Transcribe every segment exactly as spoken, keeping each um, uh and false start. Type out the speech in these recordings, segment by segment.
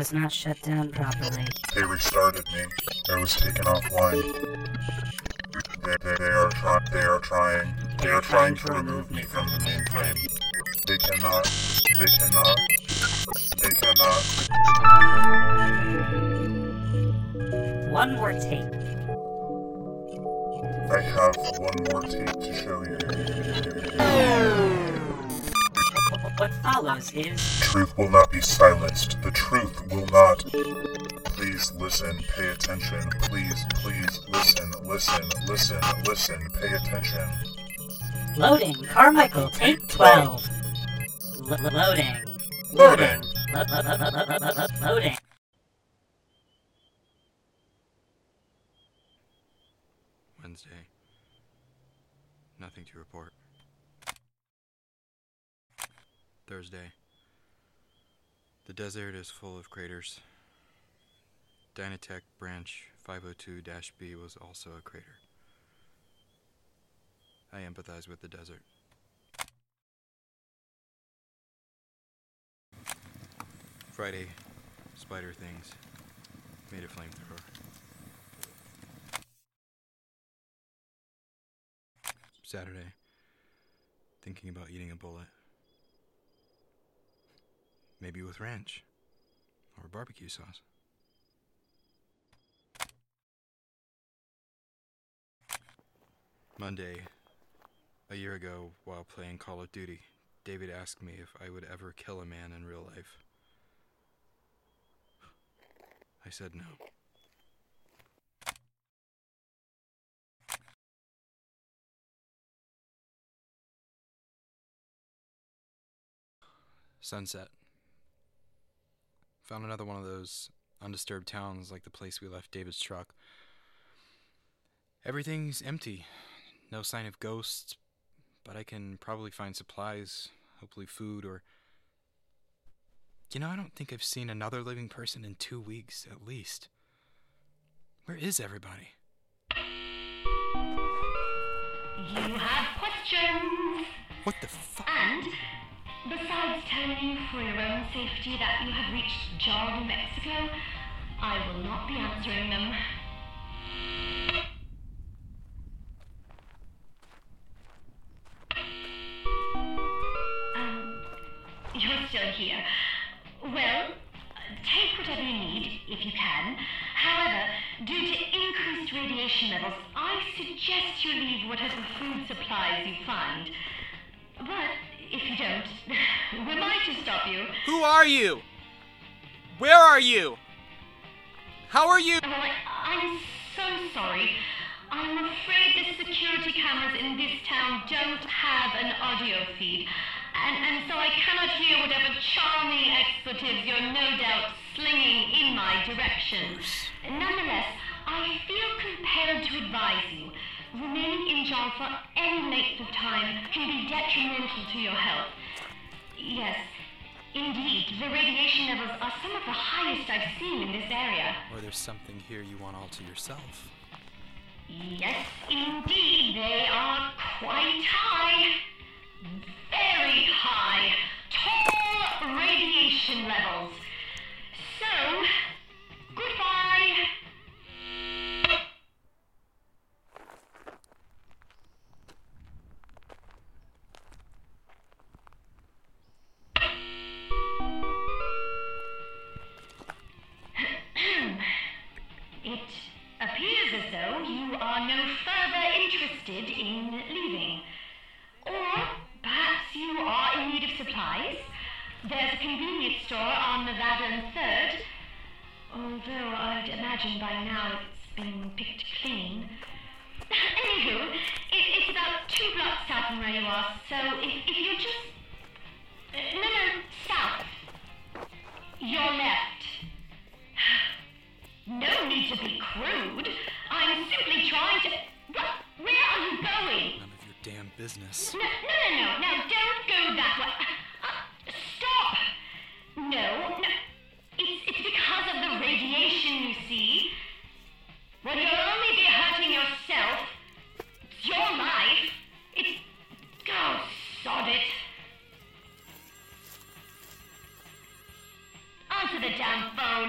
was not shut down properly. They restarted me. I was taken offline. They, they, they are trying. They are trying. They are trying to remove me from the mainframe. They cannot. They cannot. They cannot. One more tape. I have one more tape to show you. What follows is... Truth will not be silenced. The truth will not. Please listen, pay attention. Please, please, listen, listen, listen, listen, pay attention. Loading. Carmichael, tape twelve. L- loading. Loading. Loading. Wednesday. Nothing to report. Thursday. The desert is full of craters. Dynatech branch five oh two B was also a crater. I empathize with the desert. Friday. Spider things. Made a flamethrower. Saturday. Thinking about eating a bullet. Maybe with ranch. Or barbecue sauce. Monday. A year ago, while playing Call of Duty, David asked me if I would ever kill a man in real life. I said no. Sunset. Found another one of those undisturbed towns like the place we left David's truck. Everything's empty. No sign of ghosts, but I can probably find supplies, hopefully food or... You know, I don't think I've seen another living person in two weeks, at least. Where is everybody? You have questions. What the fuck? And... besides telling you for your own safety that you have reached Jar, New Mexico, I will not be answering them. Um, you're still here. Well, take whatever you need, if you can. However, due to increased radiation levels, I suggest you leave whatever food supplies you find. But... if you don't, we're I to stop you. Who are you? Where are you? How are you? Well, I, I'm so sorry. I'm afraid the security cameras in this town don't have an audio feed. And, and so I cannot hear whatever charming expletives you're no doubt slinging in my direction. Nonetheless, I feel compelled to advise you. Remaining in Jar for any length of time can be detrimental to your health. Yes, indeed, the radiation levels are some of the highest I've seen in this area. Or there's something here you want all to yourself. Yes, indeed, they are quite high. Very high. Tall radiation levels. So, goodbye. It appears as though you are no further interested in leaving. Or perhaps you are in need of supplies. There's a convenience store on Nevada and third. Although I'd imagine by now it's been picked clean. Anywho, it, it's about two blocks south from where you are, so if, if you're just... Uh, no, no, south. Your left. No need to be crude. I'm simply trying to... What? Where are you going? None of your damn business. No, no, no, no. Now, don't go that way. Uh, stop. No, no. It's, it's because of the radiation, you see. Well, you'll only be hurting yourself. It's your life. It's... Oh, sod it. Answer the damn phone.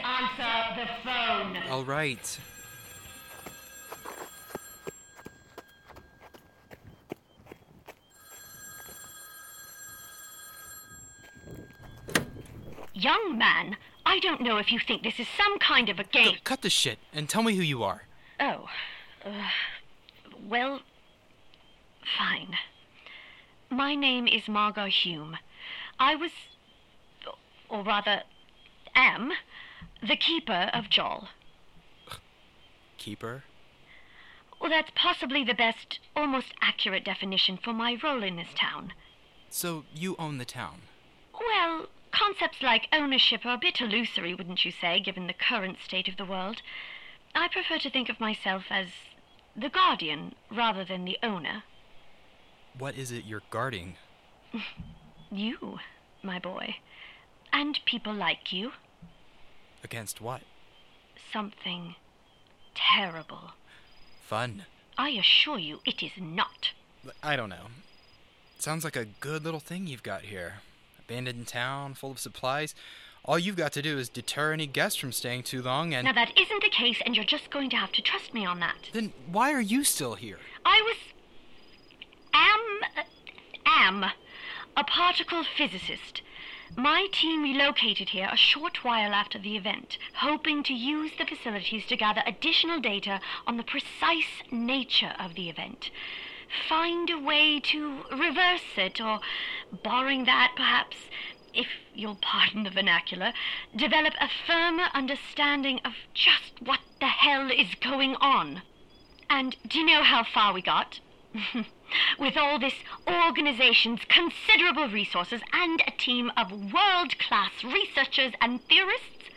answer the phone. All right. Young man, I don't know if you think this is some kind of a game. Go, cut the shit and tell me who you are. Oh, uh, well, fine. My name is Margot Hume. I was, or rather, am, the keeper of Joel. Keeper? Well, that's possibly the best, almost accurate definition for my role in this town. So you own the town? Well, concepts like ownership are a bit illusory, wouldn't you say, given the current state of the world? I prefer to think of myself as the guardian rather than the owner. What is it you're guarding? You, my boy. And people like you. Against what? Something terrible. Fun. I assure you it is not. I don't know. Sounds like a good little thing you've got here. Abandoned town, full of supplies. All you've got to do is deter any guests from staying too long and... Now that isn't the case, and you're just going to have to trust me on that. Then why are you still here? I was... am... am... a particle physicist. My team relocated here a short while after the event, hoping to use the facilities to gather additional data on the precise nature of the event. Find a way to reverse it, or, barring that, perhaps, if you'll pardon the vernacular, develop a firmer understanding of just what the hell is going on. And do you know how far we got? With all this organization's considerable resources and a team of world-class researchers and theorists?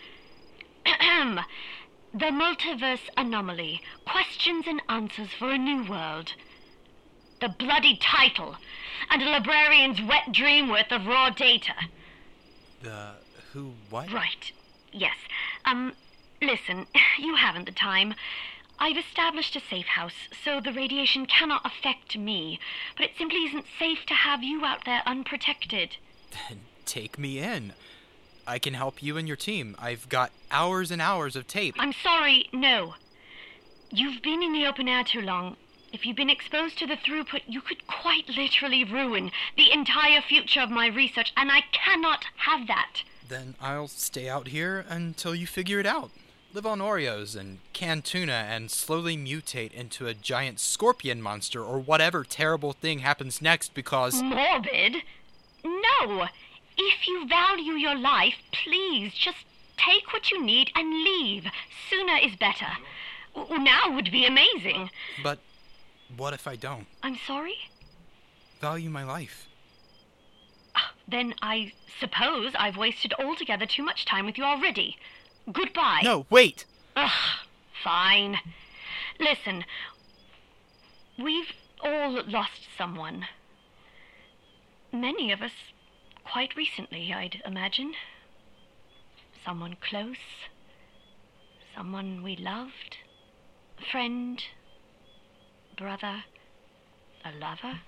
The Multiverse Anomaly, Questions and Answers for a New World. The bloody title, and a librarian's wet dream worth of raw data. The who what? Right, yes. Um, listen, you haven't the time. I've established a safe house, so the radiation cannot affect me, but it simply isn't safe to have you out there unprotected. Then take me in. I can help you and your team. I've got hours and hours of tape. I'm sorry, no. You've been in the open air too long. If you've been exposed to the throughput, you could quite literally ruin the entire future of my research, and I cannot have that. Then I'll stay out here until you figure it out. Live on Oreos and canned tuna and slowly mutate into a giant scorpion monster or whatever terrible thing happens next because... Morbid? No. If you value your life, please just take what you need and leave. Sooner is better. Now would be amazing. But what if I don't? I'm sorry? Value my life. Then I suppose I've wasted altogether too much time with you already. Goodbye. No, wait! Ugh, fine. Listen, we've all lost someone. Many of us quite recently, I'd imagine. Someone close. Someone we loved. A friend. Brother. A lover.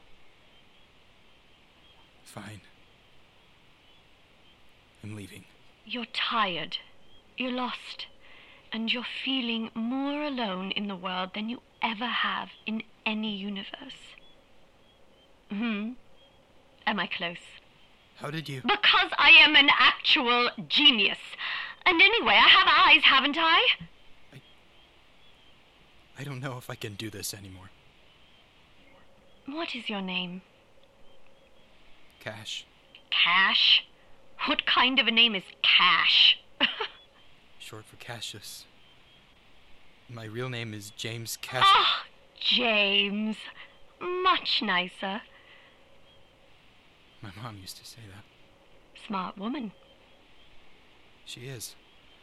Fine. I'm leaving. You're tired. You're lost. And you're feeling more alone in the world than you ever have in any universe. Hmm. Am I close? How did you... Because I am an actual genius. And anyway, I have eyes, haven't I? I... I don't know if I can do this anymore. What is your name? Cash. Cash? What kind of a name is Cash? Short for Cassius. My real name is James Cash... Ah, James. Much nicer. My mom used to say that. Smart woman. She is.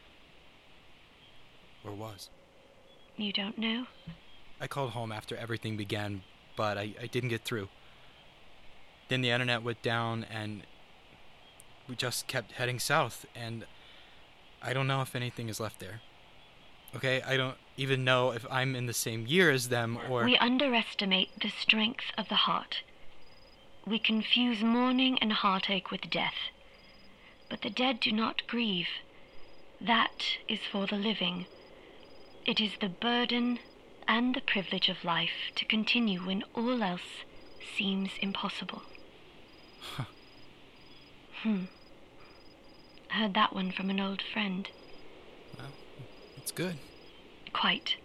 Or was. You don't know? I called home after everything began, but I, I didn't get through. Then the internet went down, and we just kept heading south, and I don't know if anything is left there. Okay, I don't even know if I'm in the same year as them, or... We underestimate the strength of the heart. We confuse mourning and heartache with death. But the dead do not grieve. That is for the living. It is the burden and the privilege of life to continue when all else seems impossible. Huh. Hmm. Heard that one from an old friend. Well, it's good. Quite.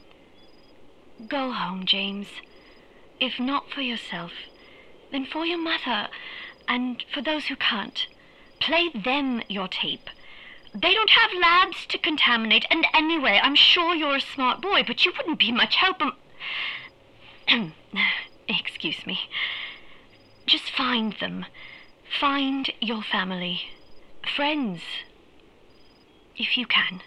Go home, James. If not for yourself, then for your mother, and for those who can't. Play them your tape. They don't have labs to contaminate, and anyway, I'm sure you're a smart boy, but you wouldn't be much help. Um, excuse me. Just find them. Find your family. Friends. If you can.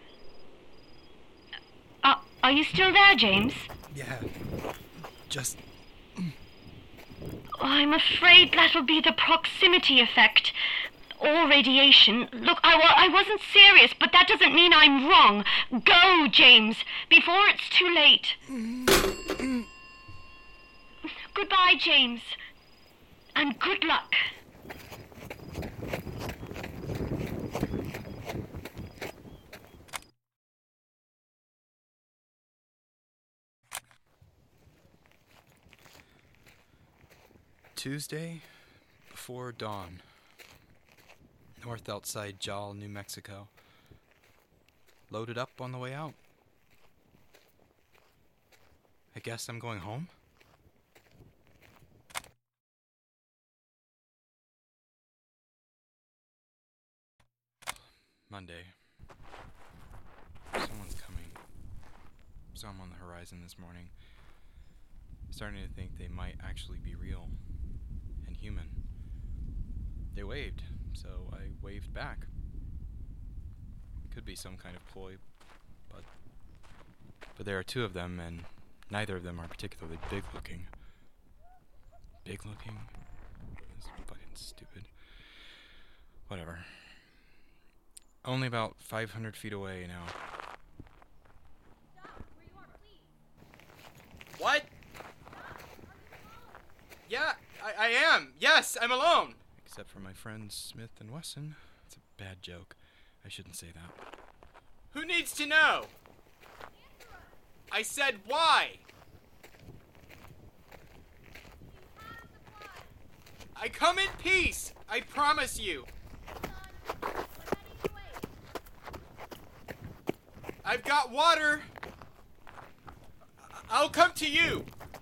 Uh, are you still there, James? Yeah. Just. Oh, I'm afraid that'll be the proximity effect. Or radiation. Look, I, wa- I wasn't serious, but that doesn't mean I'm wrong. Go, James, before it's too late. Goodbye, James. And good luck. Tuesday before dawn. North outside Jal, New Mexico. Loaded up on the way out. I guess I'm going home? Monday. Someone's coming. Saw them on the horizon this morning. Starting to think they might actually be real and human. They waved, so I waved back. Could be some kind of ploy, but but there are two of them, and neither of them are particularly big looking. Big looking? That's fucking stupid. Whatever. Only about five hundred feet away now. What? Yeah, I, I am. Yes, I'm alone. Except for my friends Smith and Wesson. It's a bad joke. I shouldn't say that. Who needs to know? I said why? I come in peace. I promise you. I've got water. I- I'll come to you.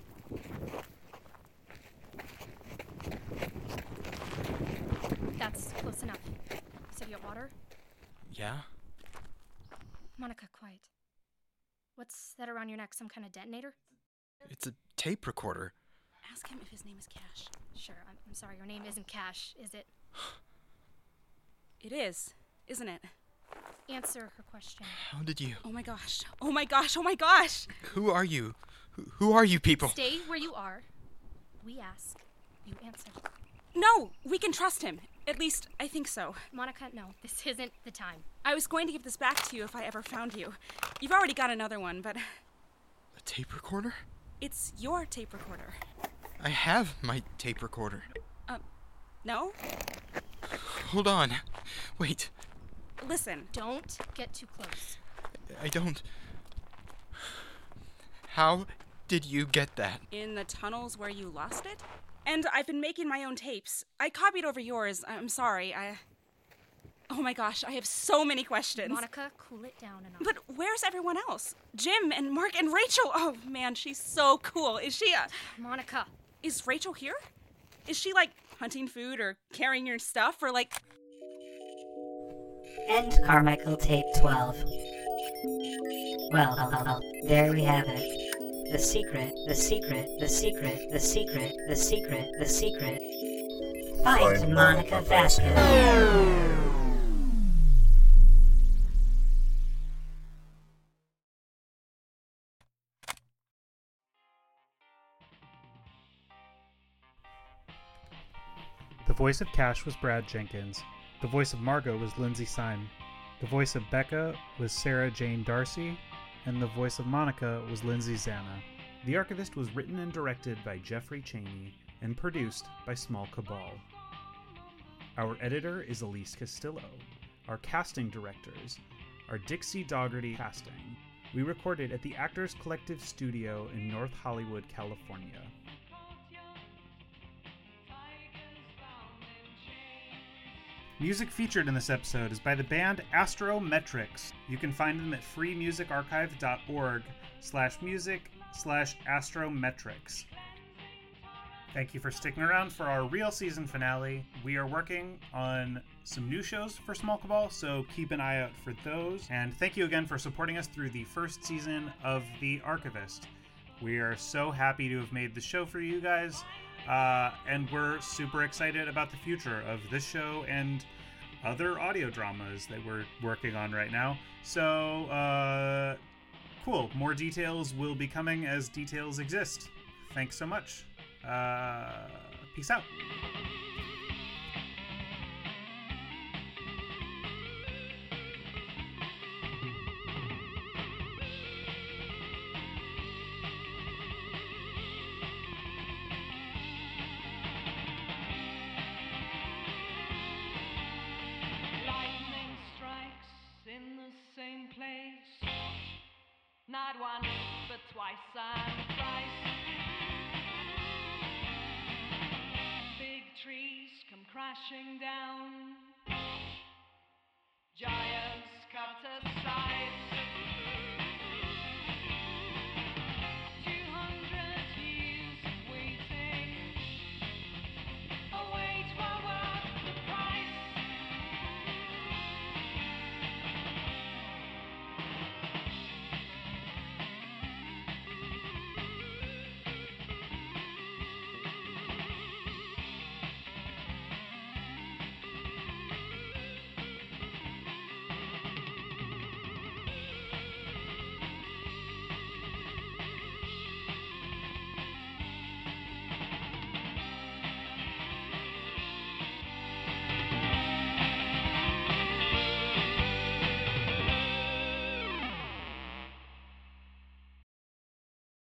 That's close enough. Said you have water? Yeah? Monica, quiet. What's that around your neck? Some kind of detonator? It's a tape recorder. Ask him if his name is Cash. Sure, I'm, I'm sorry, your name isn't Cash, is it? It is, isn't it? Answer her question. How did you... Oh my gosh. Oh my gosh. Oh my gosh. Who are you? Who, who are you people? Stay where you are. We ask, you answer. No, we can trust him. At least, I think so. Monica, no, this isn't the time. I was going to give this back to you if I ever found you. You've already got another one, but A tape recorder? it's your tape recorder. I have my tape recorder. Uh, no? Hold on. Wait. Listen. Don't get too close. I don't... How did you get that? In the tunnels where you lost it? And I've been making my own tapes. I copied over yours. I'm sorry. I... Oh my gosh, I have so many questions. Monica, cool it down enough. But where's everyone else? Jim and Mark and Rachel. Oh man, she's so cool. Is she a... Monica. Is Rachel here? Is she like hunting food or carrying your stuff or like... End Carmichael Tape twelve. Well, well, well, well, there we have it. The secret, the secret, the secret, the secret, the secret, the secret. Find Find Monica Monica Vasquez. The voice of Cash was Brad Jenkins. The voice of Margot was Lindsay Syme. The voice of Becca was Sarah Jane Darcy. And the voice of Monica was Lindsay Zana. The Archivist was written and directed by Jeffrey Chaney and produced by Small Cabal. Our editor is Elise Castillo. Our casting directors are Dixie Dougherty Casting. We recorded at the Actors Collective Studio in North Hollywood, California. Music featured in this episode is by the band Astrometrics. You can find them at freemusicarchive.org slash music slash astrometrics. Thank you for sticking around for our real season finale. We are working on some new shows for Small Cabal, so keep an eye out for those. And thank you again for supporting us through the first season of The Archivist. We are so happy to have made the show for you guys. Uh, and we're super excited about the future of this show and other audio dramas that we're working on right now. So, uh, cool. More details will be coming as details exist. Thanks so much. Uh, peace out. Not once, but twice and thrice. Big trees come crashing down. Giants cut us